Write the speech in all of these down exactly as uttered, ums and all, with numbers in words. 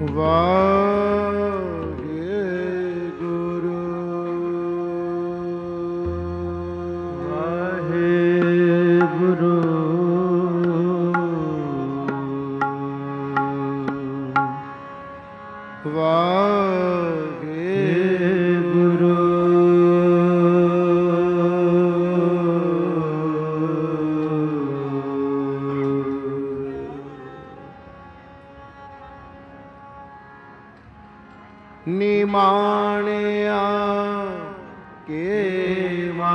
ਵਾਹਿਗੁਰੂ ਵਾਹਿਗੁਰੂ ਵਾਹਿਗੁਰੂ ਨਿਮਾਣਿਆ ਕੇਵਾ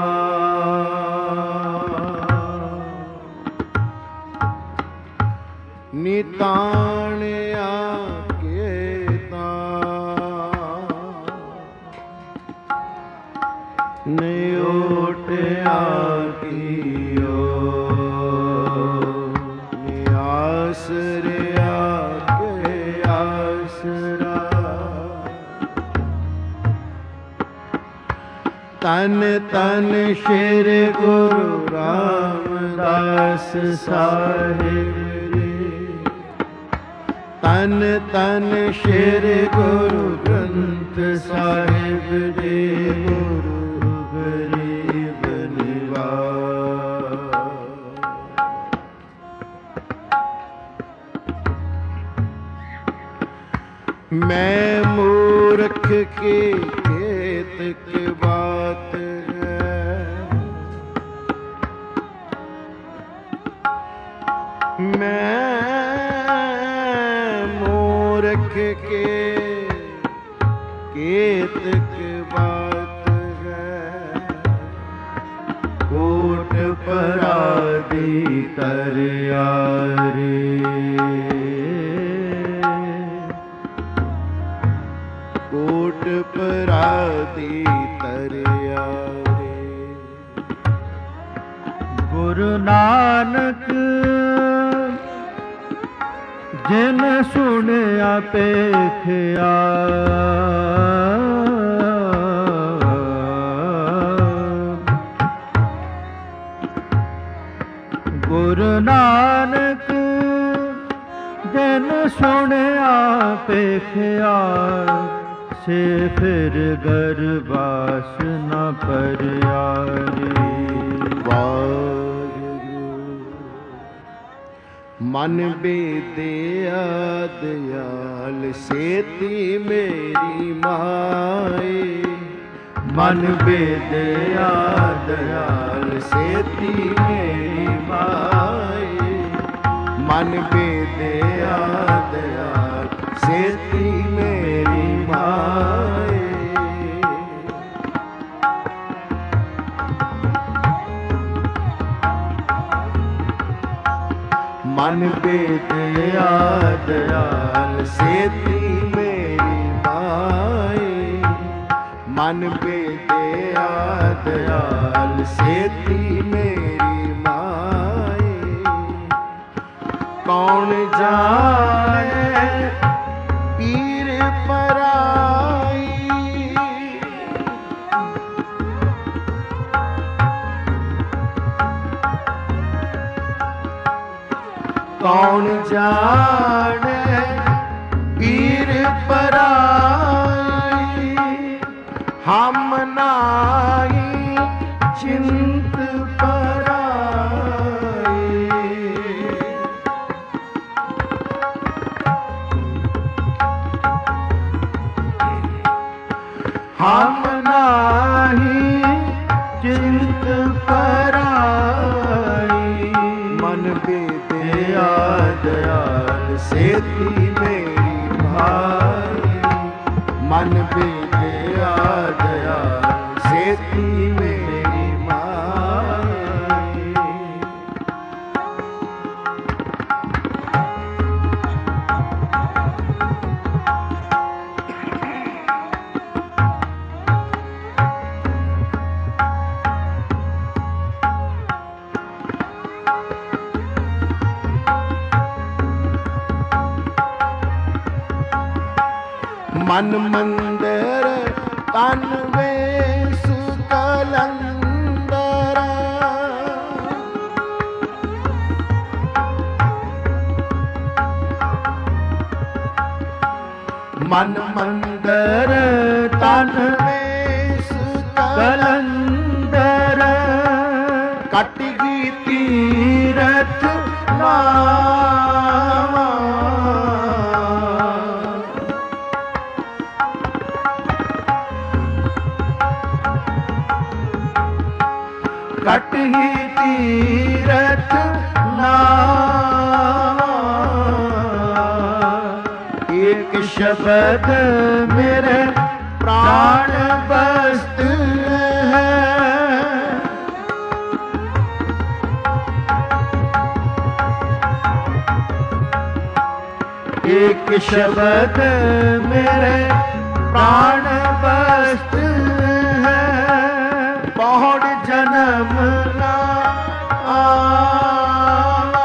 ਨਿਤਾਣਿਆ ਕੇਤਾ ਨਿਉਟਿਆ ਕੀਓ ਨਿਆਸਰਿਆ ਕੇ ਆਸਰਾ ਤਨ ਤਨ ਸ਼੍ਰੀ ਗੁਰੂ ਰਾਮਦਾਸ ਸਾਹਿਬ ਤਨ ਤਨ ਸ਼੍ਰੀ ਗੁਰੂ ਗ੍ਰੰਥ ਸਾਹਿਬ ਜੀ ਗੁਰੂ ਗਰੀਬ ਨਿਵਾਜ ਮੈਂ ਮੂਰਖ ਕੀ ਕੇਤਕ ਬਾਤ ਹੈ ਮੈਂ ਮੂਰਖ ਕੇ ਕੇਤਕ ਬਾਤ ਹੈ ਕੋਟ ਪਰਾਦੀ ਤਰਿਆਰੇ ਕੋਟ ਪਰਾਦੀ ਤਰਿਆਰੇ ਗੁਰੂ ਨਾਨਕ ਜਿਨ ਸੁਣਿਆ ਪੇਖਿਆ ਗੁਰੂ ਨਾਨਕ ਜਿਨ ਸੁਣਿਆ ਪੇਖਿਆ ਸੇ ਫਿਰ ਗਰਬਾਸ ਨ ਪਰਿਆਰੀ ਮਨ ਬੇਦਿਆ ਦਿਆਲ ਸੇਤੀ ਮੇਰੀ ਮਾਏ ਮਨ ਬੇਦਿਆ ਦਿਆਲ ਸੇਤੀ ਮੇਰੀ ਮਾਏ ਮਨ ਬੇਦਿਆ ਦਿਆਲ ਸੇਤੀ ਮੇਰੀ ਮਾਏ ਮਨ ਬੇਦਿਆ ਦਿਆਲ ਸੇਤੀ ਮੇਰੀ ਮਾਏ ਮਨ ਬੇਦਿਆ ਦਿਆਲ ਸੇਤੀ ਮੇਰੀ ਮਾਏ ਕੌਣ ਜਾਣੇ ਪੀਰ ਪਰਾਈ ਕੌਣ ਜਾਣੇ ਪੀਰ ਪਰਾਈ ਹਮ ਨਾਹੀ ਚਿੰਤ ਪਰਾਈ ਹਮ ਨਾਹੀ ਚਿੰਤ ਪਰਾਈ ਮਨ ਬੇਦਿਆ ਦਿਆਲ ਸੇਤੀ ਮੇਰੀ ਭਾਈ ਮਨ ਬੇਦਿਆ ਦਿਆਲ ਸੇਤੀ ਮੇਰੀ ਮਾਈ ਮਨ ਮੰਦਰ ਤਨ ਵੇਸ ਕਲੰਦਰ ਮਨ ਮੰਦਰ ਤਨ ਵੇਸ ਕਲੰਦਰ ਕੱਟ ਗਈ ਤੀਰਥ ਨਾਵਾ ਕੱਟ ਹੀ ਤੀਰਥ ਨਾਵਾ ਇੱਕ ਸ਼ਬਦ ਮੇਰੇ ਪ੍ਰਾਣ ਬਸਤ ਹੈ ਇੱਕ ਸ਼ਬਦ ਮੇਰੇ ਪ੍ਰਾਣ ਬਸਤ ਹੈ ਬਹੁੜ ਜਨਮ ਨਾ ਆਵਾ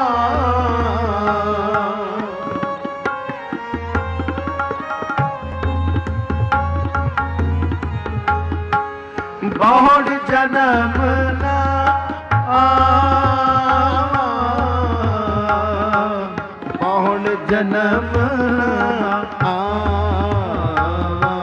ਬਹੁੜ ਜਨਮ ਨਾ ਆਵਾ ਬਹੁੜ ਜਨਮ ਨਾ ਆਵਾ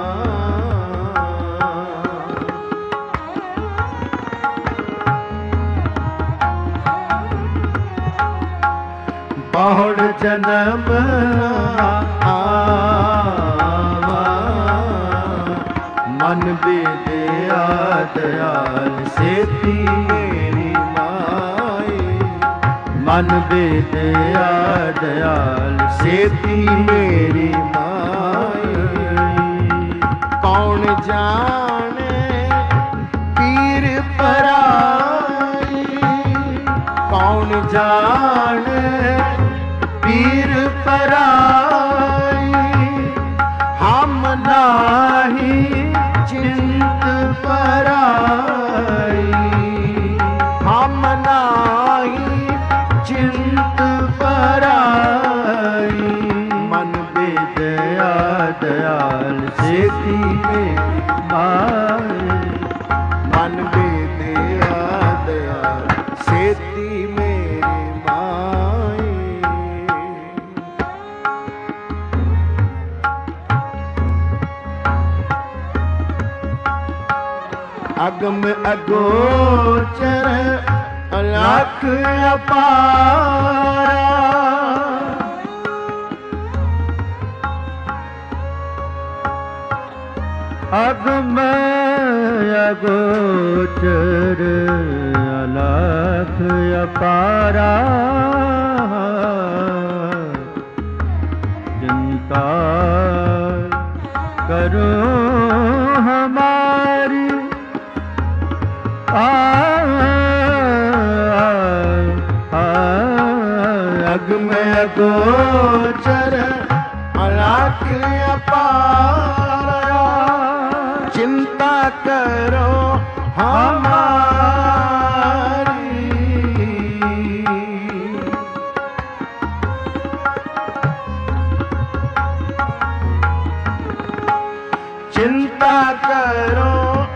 ਬਹੁੜ ਜਨਮ ਆਵਾ ਮਨ ਬੇਦਿਆ ਦਇਆਲ ਸੇਤੀ ਮੇਰੀ ਮਾਈ ਮਨ ਬੇਦਿਆ ਦਇਆਲ ਸੇਤੀ ਮੇਰੀ ਮਾਈ ਕੌਣ ਜਾਣੇ ਪੀਰ ਪਰਾਈ ਕੌਣ ਜਾਣੇ ਪੀਰ ਪਰਾਈ ਹਮ ਨਾਹੀ ਚਿੰਤ ਪਰਾਈ ਹਮ ਨਾਹੀ ਚਿੰਤ ਪਰਾਈ ਮਨ ਬੇਦਿਆ ਦਇਆਲ ਸੇਤੀ ਮੇਰੀ ਮਾਈ ਮਨ ਬੇਦਿਆ ਦਇਆਲ ਸੇਤੀ ਮੇਰੀ ਮਾਈ ਅਗਮ ਅਗੋਚਰ ਅਲਖ ਅਪਾਰਾ ਅਗਮ ਅਗੋਚਰ ਅਲਖ ਅਪਾਰਾ ਚਿੰਤਾ ਕਰੋ ਹਮਾਰੀ ਅਗਮ ਅਗੋਚਰ ਅਲਖ ਅਪਾਰਾ ਚਿੰਤਾ ਕਰੋ ਹਮਾਰੀ ਚਿੰਤਾ ਕਰੋ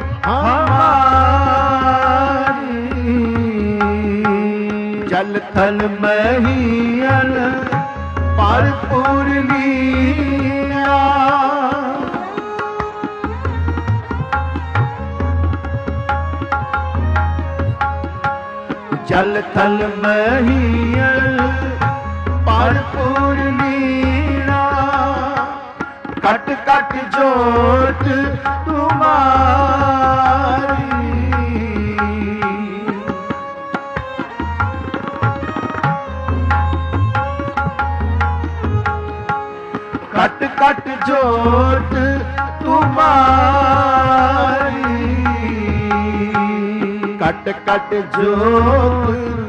ਹਮਾਰੀ ਜਲ ਥਲ ਮਹੀਅਲ ਭਰਪੂਰ ਲੀਲਾ ਜਲ ਥਲ ਮਹੀਅਲ ਭਰਪੂਰ ਲੀਲਾ ਕਟ ਕਟ ਜੋਤ ਤੁਮਾਰੀ ਕਟ ਕਟ ਜੋਤ ਤੁਮਾਰੀ ਕਟ ਕਟ ਜੋਤ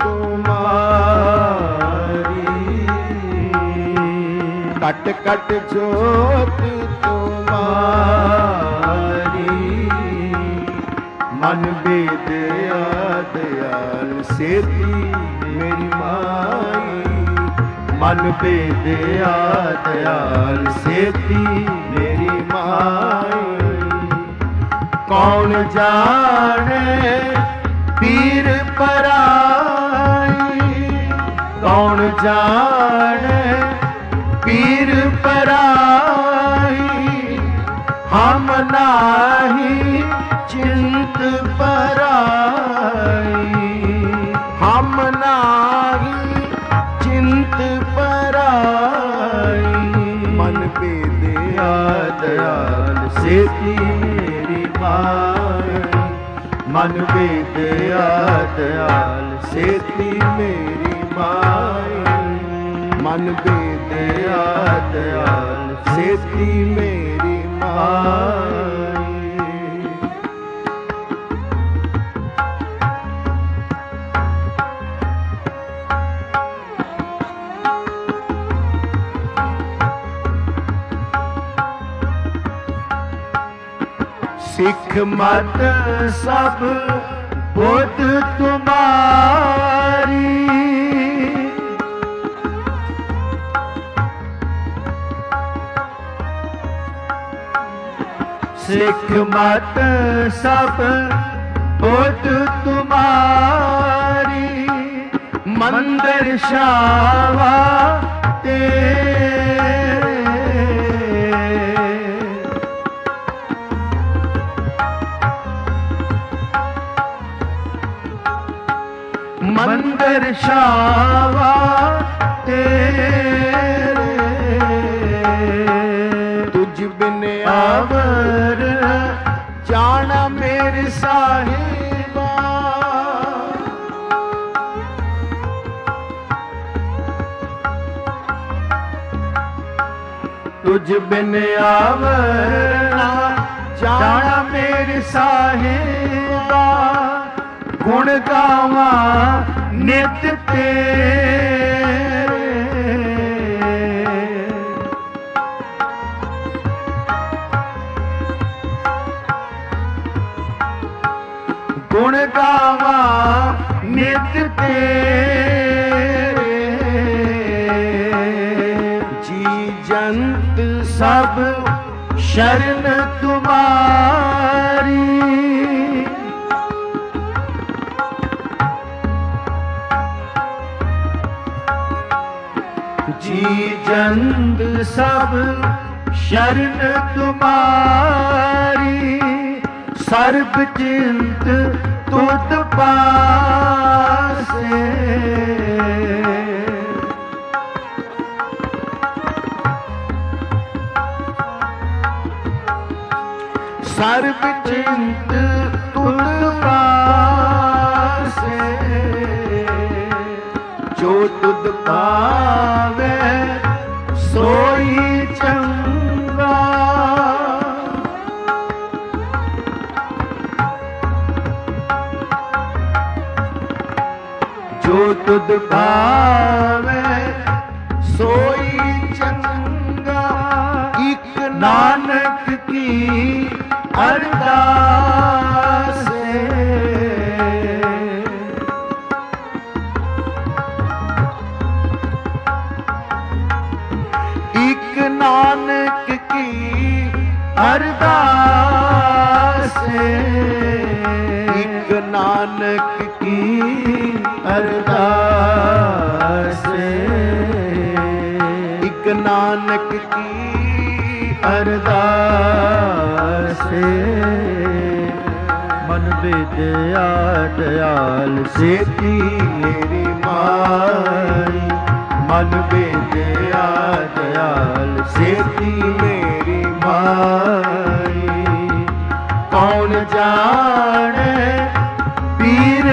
ਤੁਮਾਰੀ ਕਟ ਕਟ ਜੋਤ ਤੁਮਾਰੀ ਮਨ ਬੇਦਿਆ ਦਇਆਲ ਸੇਤੀ ਮੇਰੀ ਮਾਈ ਮਨ ਬੇਦਿਆ ਦਇਆਲ ਸੇਤੀ ਮੇਰੀ ਮਾਈ ਕੌਣ ਜਾਣੇ ਪੀਰ ਪਰਾਈ ਕੌਣ ਜਾਣੇ ਪੀਰ ਪਰਾਈ नाही चिंत पराई, हम नाही चिंत पराई। मन बेदया दयाल सेती मेरी माई, मन बेदया दयाल सेती मेरी माई, मन बेदया दयाल सेती मेरी माई। सिख मत सब बुध तुम्हारी, सिख मत सब बुध तुम्हारी, मंदिर शावा तेरे, मंदिर शावा तेरे, तुझ बिन आवर जाना मेरे साहिबा, तुझ बिन आवर जाना मेरे साहिबा, गुण गावा नित तेरे, गुण गावा नित तेरे, जी जंत सब शरण तुम्हारी, जी जंत सब शरण तुम्हारी, सर्ब चिंत तुद पासे, सर्ब चिंत तुद पासे, जो तुद पावे सोई चंगा, जो तुद पावे सोई चंगा, इक नानक की अरदास है, इक नानक की अरदास है, इक नानक की अरदास है, इक नानक की अरदास है। मन बेदया दयाल सेती मेरी माई, मन बेदया दयाल सेती मेरी माई, कौन जाने पीर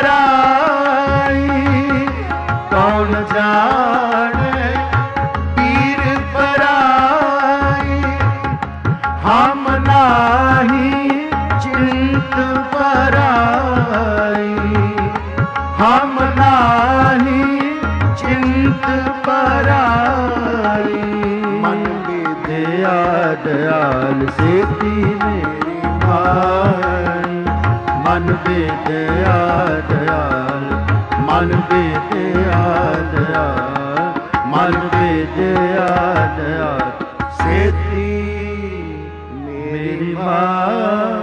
पराई, कौन जाने पीर पराई, हम नाही चिंत पराई, हम नाही चिंत पराई। मन बेदया दयाल सेती मेरी माई, मन बेदया दयाल, मन बेदया दयाल, मन बेदया दयाल सेती मेरी माई।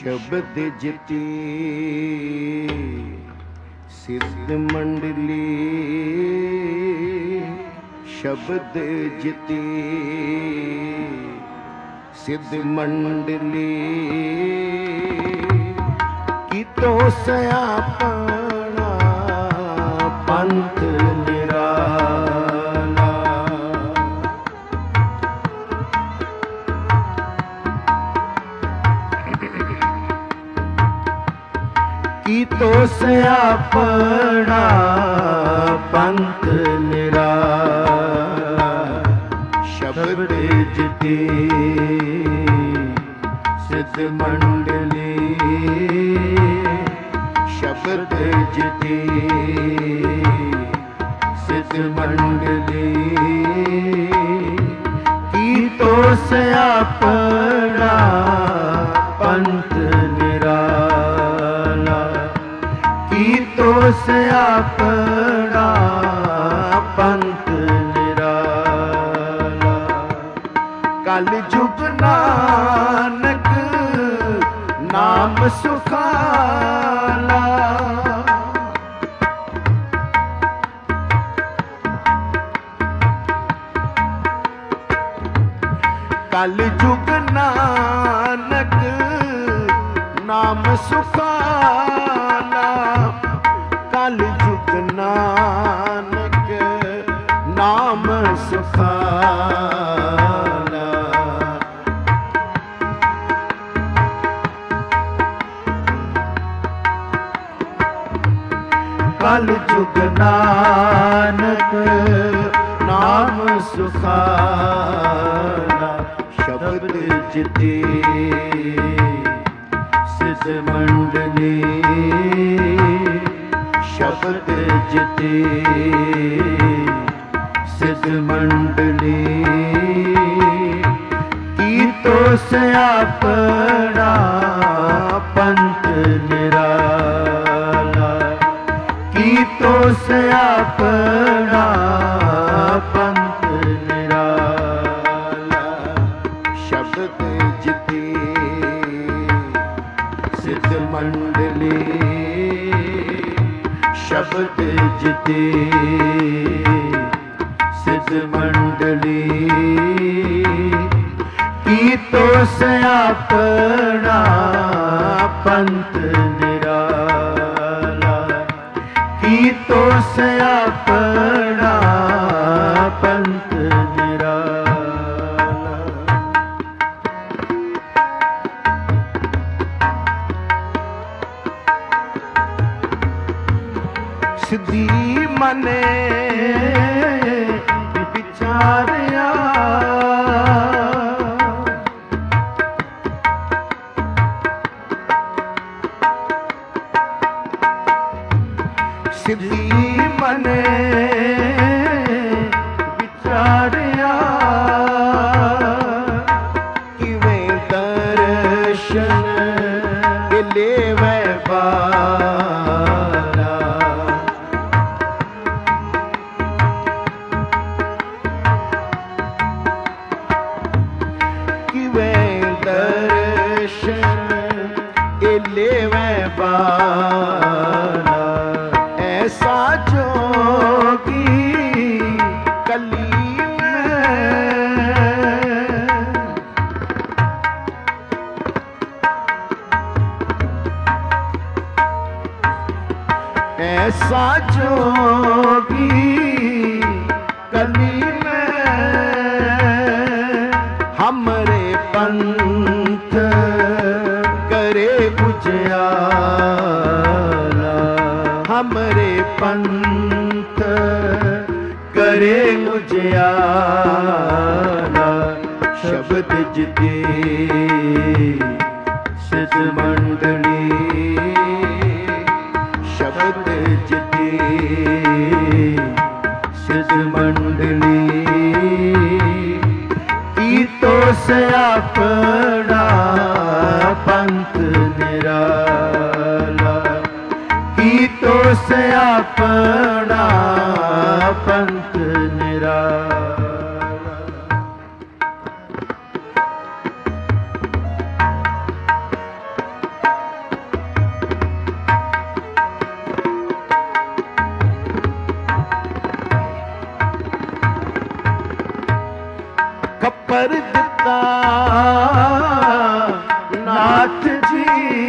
शब्द जिति सिद्ध मंडली, शब्द जिति सिद्ध मंडली, की तो सयापना पंथ निराला। की तो सयापना पंथ निराला, शब्द जिति सिद्ध मंडली, शब्द जिति सिद्ध मंडली, की तो सयापना पंथ निराला, की तो सयापना पंथ निराला। कल जुग नानक नाम सुखाला, कल जुग नानक नाम सुखाला, कल जुग नानक नाम सुखाला। कल जुग नानक नाम सुखाला, शब्द जिति सिद्ध मंडली, शब्द जिति सिद्ध मंडली, की तो सयापना पंथ निराला, की तो सयापना पंथ निराला। शब्द जिति सिद्ध मंडली, शब्द जिति सिद्ध मंडली, की तो सयापना पंथ निराला, की तो सयापना पंथ निराला। सिद्धि मने विचारिया, सिद्धि मने विचारिया, किवें दर्शन लेवे बाला, किवें दर्शन लेवे बाला। ऐसा जोगी कली में, ऐसा जोगी कली में, हमरे पंथ करे उजियारा, हमरे पंथ करे उजियारा। शब्द जिति सिद्ध मंडली, शब्द जिति सिद्ध मंडली, की तो सयापना पंथ निराला, की तो सयापना पंथ निराला। ਖੱਪਰ ਦਿੱਤਾ ਨਾਥ ਜੀ,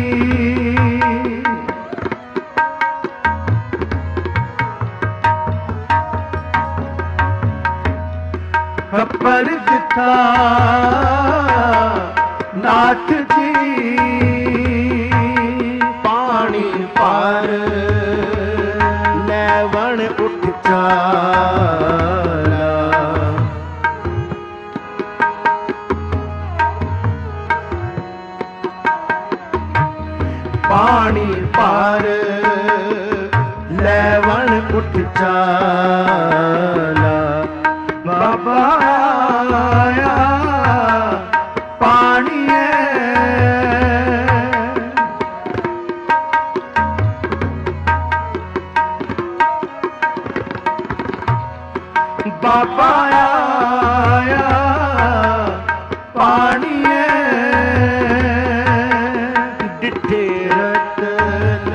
ਖੱਪਰ ਦਿੱਤਾ ਨਾਥ ਜੀ, ਪਾਣੀ ਪਰ ਲੈਵਣ ਉੱਠ ਚਾਲਾ, ਪਾਣੀ ਪਰ ਲੈਵਣ ਉੱਠ ਚਾਲਾ, ਬਾਬਾ ਆਇਆ ਪਾਣੀਏ, ਬਾਬਾ ਆਇਆ ਪਾਣੀਏ, ਡਿੱਠੇ ਰਤਨ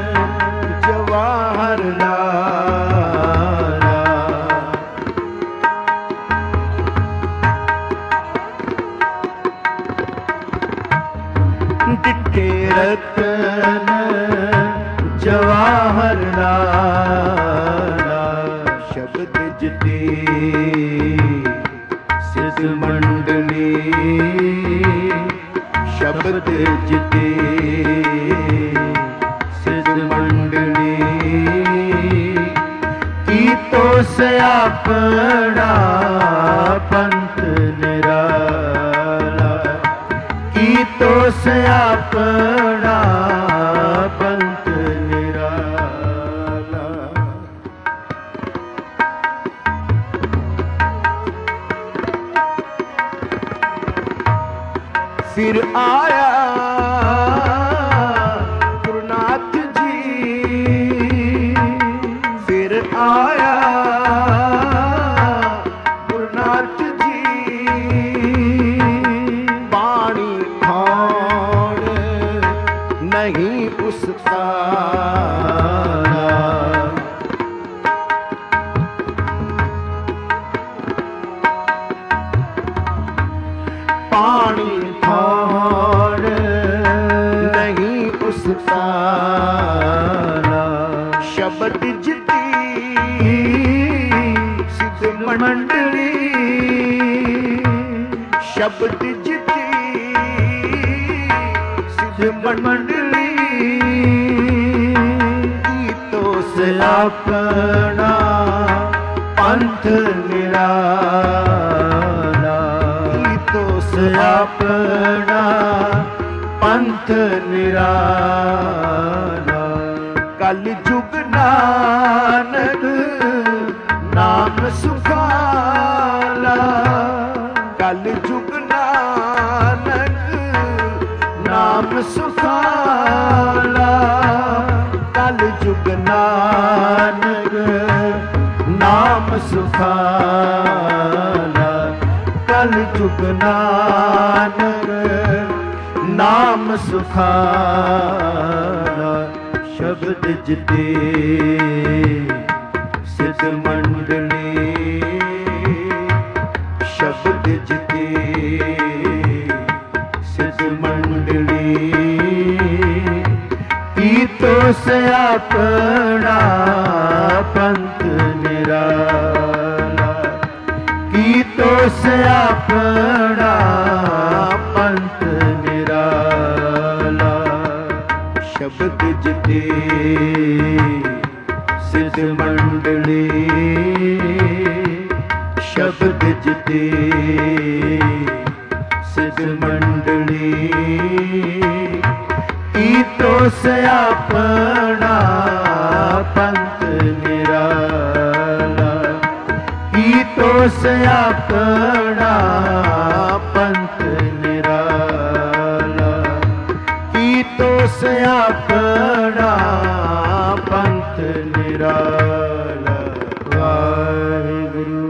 ਜਵਾਹਰ ਲਾਲਾ, ਡਿੱਠੇ ਰਤਨ ਜਵਾਹਰ ਲਾਲਾ, ਸ਼ਬਦ ਜਿਤੇ ਸਿਧ ਮੰਡਲੀ, ਸ਼ਬਦ ਜਿਤੇ ਸਿਧ ਮੰਡਲੀ, ਕੀਤੋ ਸਿਆਪੜਾ ਪੰਥ ਨਿਰਾਲਾ, ਕੀਤੋ ਸਿਆਪੜਾ ਪੰਥ ਨਿਰਾਲਾ, ਫਿਰ ਆਇਆ ਗੁਰੂ ਨਾਥ ਜੀ, ਫਿਰ ਆਇਆ ਗੁਰੂ ਨਾਥ ਜੀ, ਪਾਣੀ ਖਾਣ ਨਹੀਂ ਉਸਤਾਰਾ, ਪਾਣੀ ਖਾਣ ਨਹੀਂ ਉਸਤਾਰਾ, ਸ਼ਬਦ ਜਿਤੀ ਸਿੱਧ ਮੰਡਲੀ, ਸ਼ਬਦ ਜਿਤੀ ਸਿੱਧ ਮੰਡਲੀ, ਕੀਤੋ ਸਿਆਪਣਾ ਪੰਥ ਨਿਰਾਲਾ, ਕੀਤੋ ਸਿਆਪਣਾ ਪੰਥ ਨਿਰਾਲਾ, ਕਲ ਜੁਗ ਨਾਨਕ ਨਾਮ ਸੁਖਾਲਾ, ਕਲ ਜੁਗ ਨਾਨਕ ਨਾਮ ਸੁਖਾਲਾ, ਕਲ ਜੁਗ ਨਾਨਕ ਨਾਮ ਸੁਖਾਲਾ, ਕਲ ਜੁਗ ਨਾਨਕ ਨਾਮ ਸੁਖਾਲਾ, ਸ਼ਬਦ ਜਿਤੇ ਸਿਧ ਮੰਡਲੀ, ਸ਼ਬਦ ਜਿਤੇ ਸਿਧ ਮੰਡਲੀ, ਕੀਤੋ ਸਿਆਪੜਾ ਪੰਥ ਨਿਰਾਲਾ, ਕੀਤੋ ਸਿਆਪੜਾ ਪੰਥ ਨਿਰਾਲਾ, ਸ਼ਬਦ ਜਿਤੇ ਸਿਧ ਮੰਡਲੀ, ਸ਼ਬਦ ਜਿਤੇ ਸਿਧ ਮੰਡਲੀ, ਕੀਤੋ ਸਿਆਪੜਾ ਪੰਥ ਨਿਰਾਲਾ, ਕੀਤੋ ਸਿਆਪੜਾ ਪੰਥ ਨਿਰਾਲਾ, ਕੀਤੋ ਸਿਆਪੜਾ ਪੰਥ ਨਿਰਾਲਾ। ਵਾਹਿਗੁਰੂ।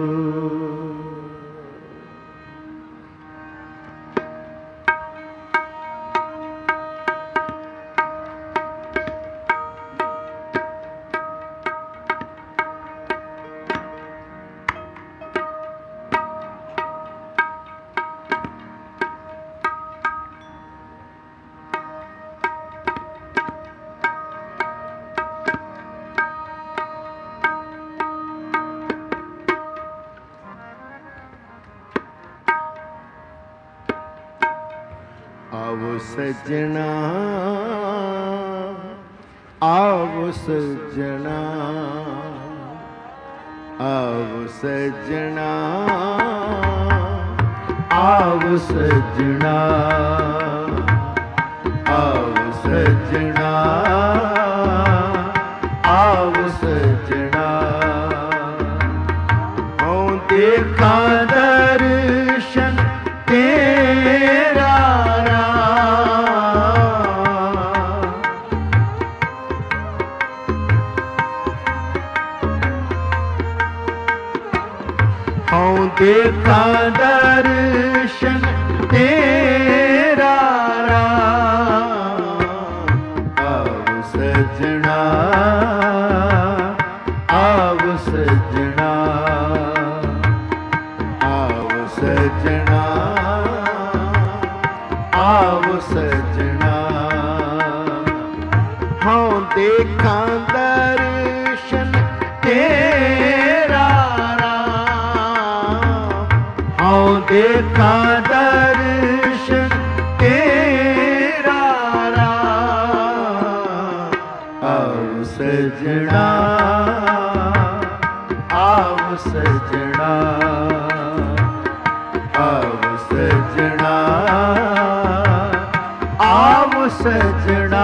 सजना आओ सजना आओ सजना आओ सजना आओ सजना आओ सजना हूँ देखा दर्शन तेरा हूँ देखा दर्शन तेरा आओ सजना आओ सजना आओ सजना आओ सजना हाँ देखा दर्शन तेरा हाँ देखा दर्शन तेरा आओ सजना आओ सजना आओ सजना आओ सजना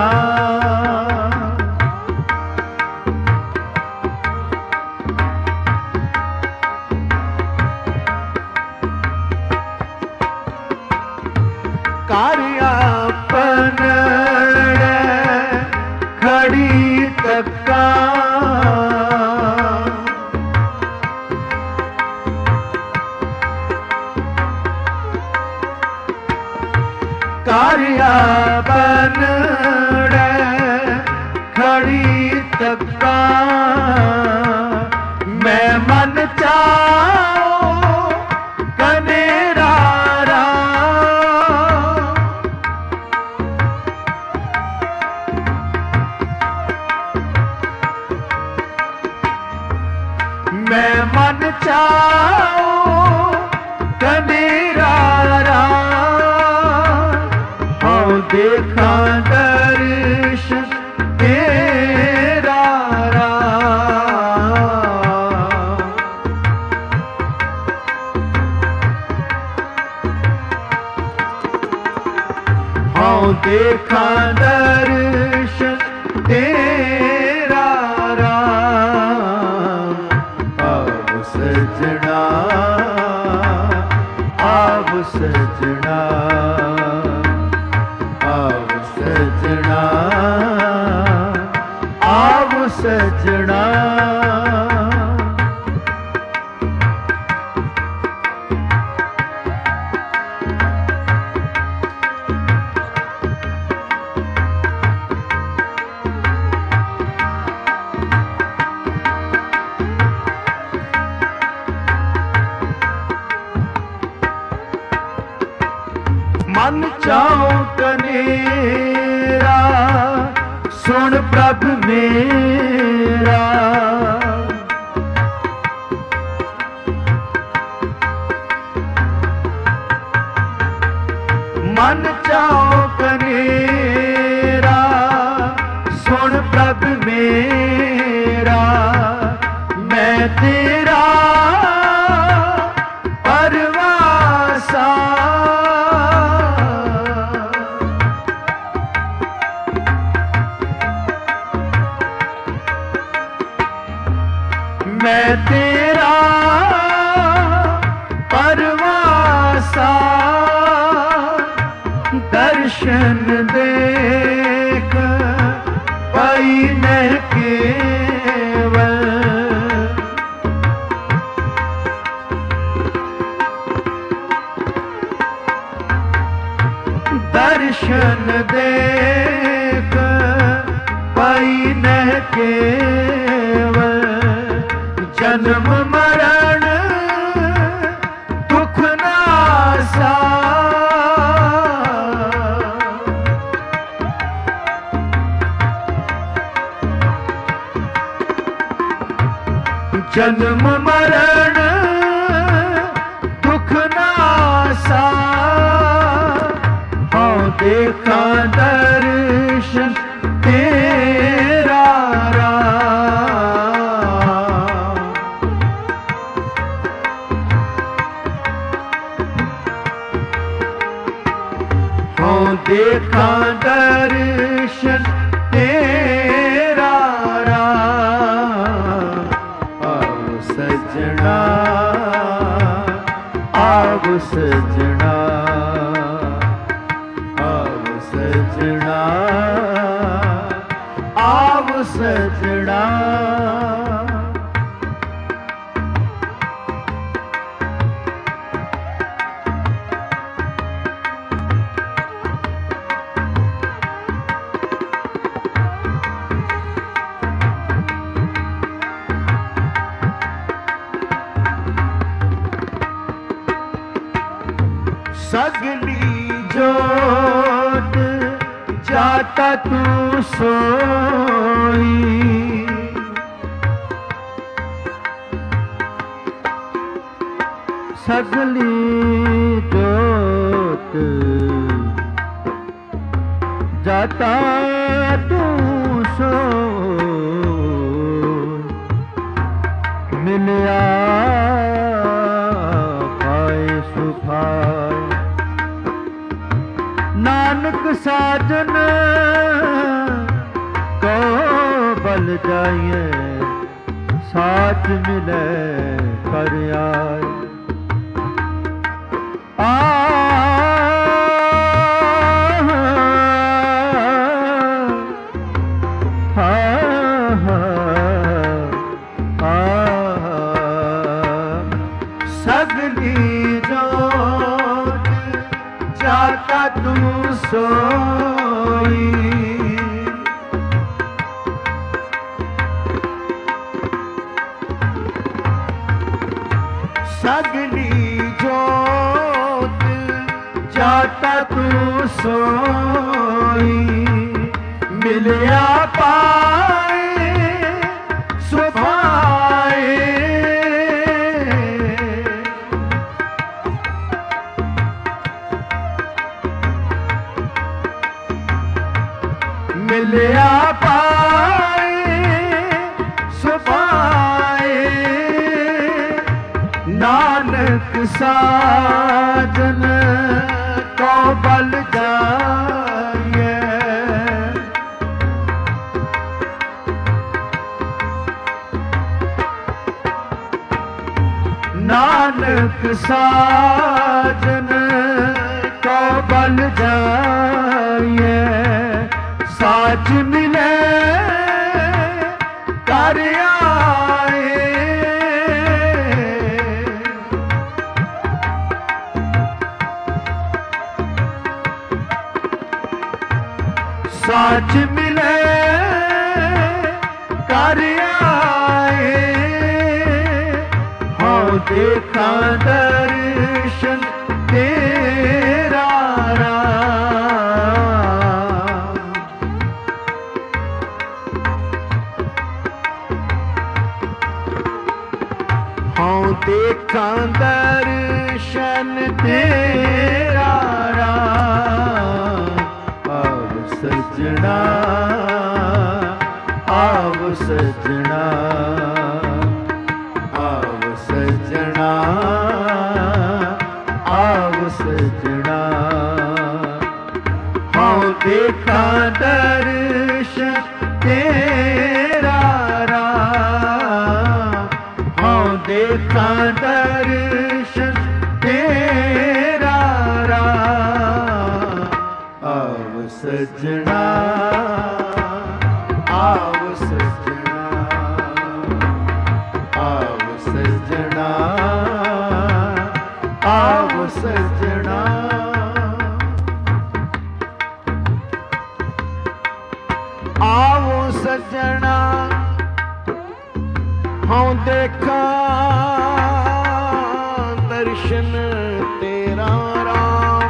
कार्यापन खड़ी तक्का कार्यापन खड़ी तक्का मैं मन चाहो कनेरा मैं मन चाहो कनेरा हाँ देखा दर्शन तेरा हाँ देखा दर्शन तेरा सजना आव सजना आव सजना आव सजना मन चाहो कनेरा सुन प्रभु मेरा मन चाहो कनेरा सुन प्रभु मेरा मैं तेरा परवासा मैं तेरा परवासा दर्शन देख पाई न केवल दर्शन देख पाई न केवल जन्म मरण दुख नासा जन्म मरण दुख नासा हाँ देखा देखा दर्शन तेरा राम। आओ सजना आओ सजना आओ सजना आओ सजना। सगली जोत जाता तू सोई, सगली जोत जाता तू सोई, मिलिया पाए सुभाए नानक साजन को बल जाइए, साथ मिले कर आए। आ सगली जोत जाता तू सोई, सगली जोत जाता तू सोई, मिलिया पाए सुभाए। मिलिया पाए सुभाए, नानक साजन को बल जाइए। नानक साजन को बल जाइए, साज मिले कर आए। साज मिले कर आए, हो देखा दर्शन तेरा राम। हो देखा दर्शन तेरा राम। आव सजना आव सजना आव सजना आव सजना। हो देखा दर्शन तेरा राम। हो देखा दर्शन तेरा राम। आव सजना आव सजना आव सजना आव सजना। आओ सजना हों देखा दर्शन तेरा राम।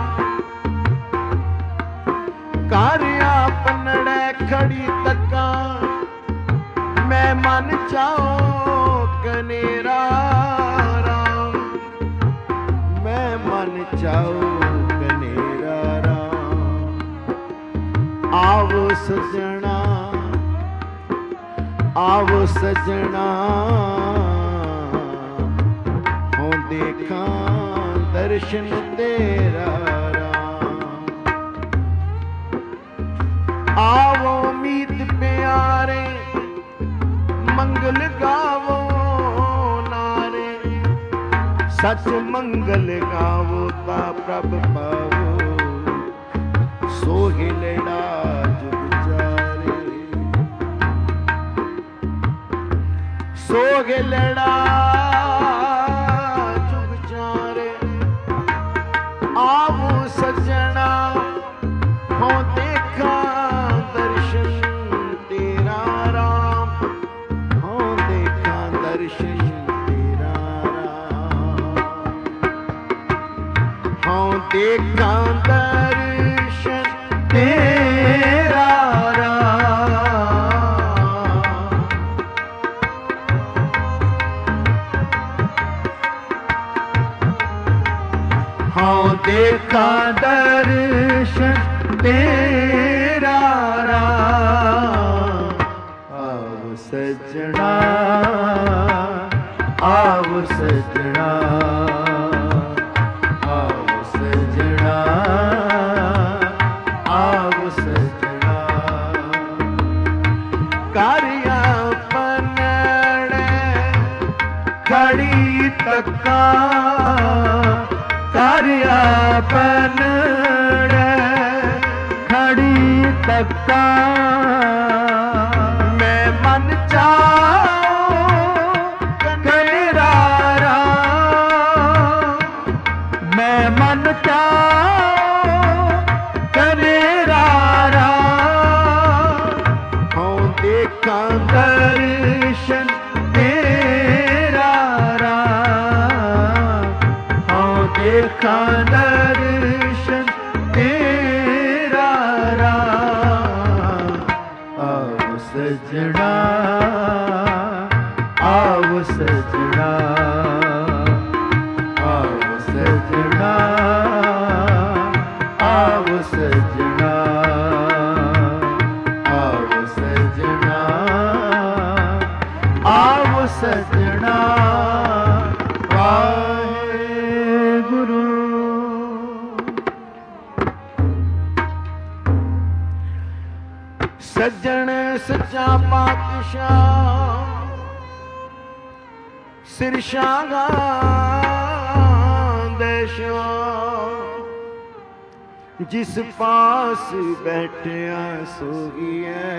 कार्या पनड़े खड़ी तका मैं मन चाहो कनेरा राम। मैं मन चाहो कनेरा राम। आओ सजना आओ सजना हो देखा दर्शन तेरा राम। सच मंगल गावो ता प्रभ पावो, सोहिलड़ा जुग चारे, सोहिलड़ा जुग चारे। आवो सजना हो देखा दर्शन तेरा राम, हो देखा दर्शन देखा दर्शन तेरा राम। हाँ देखा दर्शन तेरा राम। आओ सजना आओ सजना तका कार्या पनड़े खड़ी तका। मैं मन चाहूं कनेरारा, मैं मन चाहूं कनेरारा। हूँ देखा दर्शन देखा दर्शन तेरा राम। आओ सजना आओ सजना आओ सजना आओ सजना आओ सजना आओ सजना। सज्जन सच्चा पातशाह सिर शागा देशा, जिस पास बैठया सोईए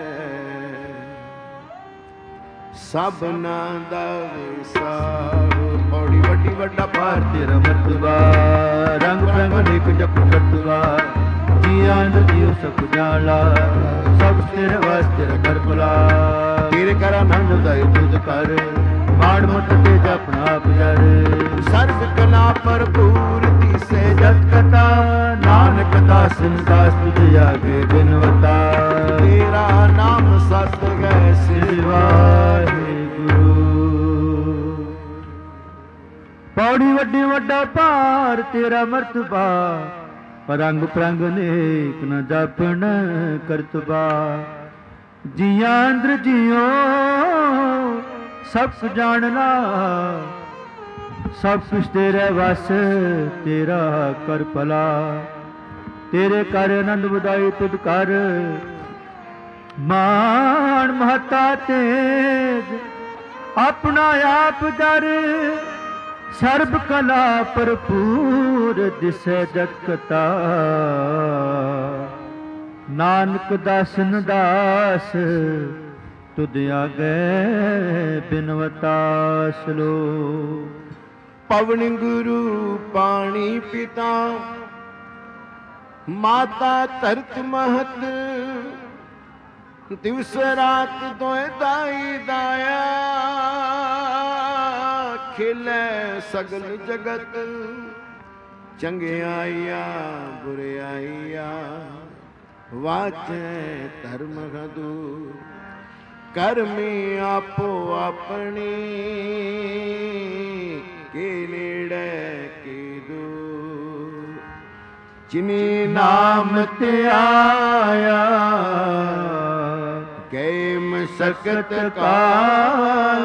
सबना दा विसार। पौड़ी वड्डी वड्डा पार तेरा मर्तबा, रंग रंग अनेक जप कटवा। जियान जियो सब जाला, सब तेरे वास्ते कर भला। तेरे कर आनंद दाई तुझ कर, माड़ मुट ते अपना आप जर। सर्व कला भरपूर तीसे जत कथा, नानक दासन दास तुझ आगे बिनवता। तेरा नाम सत है वाहिगुरु। पौड़ी वड्डी वड्डा पार तेरा मर्तबा, रंग प्रंग नेक न जापन करतबा। जिया इंद्र जियो सब जानना, सब कुछ तेरे वस तेरा कर भला। तेरे कर आनंद बधाई तुद कर, मान महता तेज अपना आप दर। सर्ब कला भरपूर दिसै जत कता, नानक दासन दास तुद आगे बिनवता। सलो पवन गुरु पानी पिता, माता धरत महत। दिवस रात दोए दाई दाया, खिलै सगल जगत। चंगियाइया बुरियाइया, वाचे धर्म हदू। करमी आपो अपनी, के नेड़े की दूर। जिनी नाम ते आया, कैम सकत काल।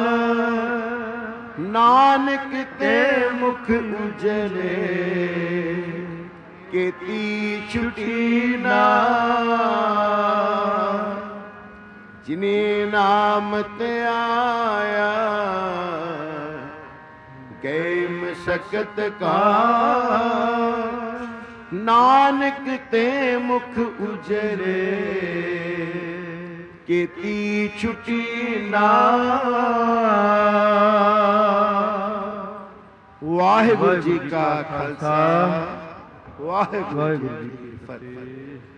नानक ते मुख उजले, केती छुटी ना। जिने नाम ते आया, ਕੇਮ ਸਕਤ ਕਾ ਨਾਨਕ ਤੇ ਮੁਖ ਉਜਰੇ ਕੀਤੀ ਛੁਟੀ ਨਾ ਵਾਹਿਗੁਰੂ ਜੀ ਕਾ ਖਾਲਸਾ ਵਾਹਿਗੁਰੂ ਜੀ ਕੀ ਫਤਿਹ।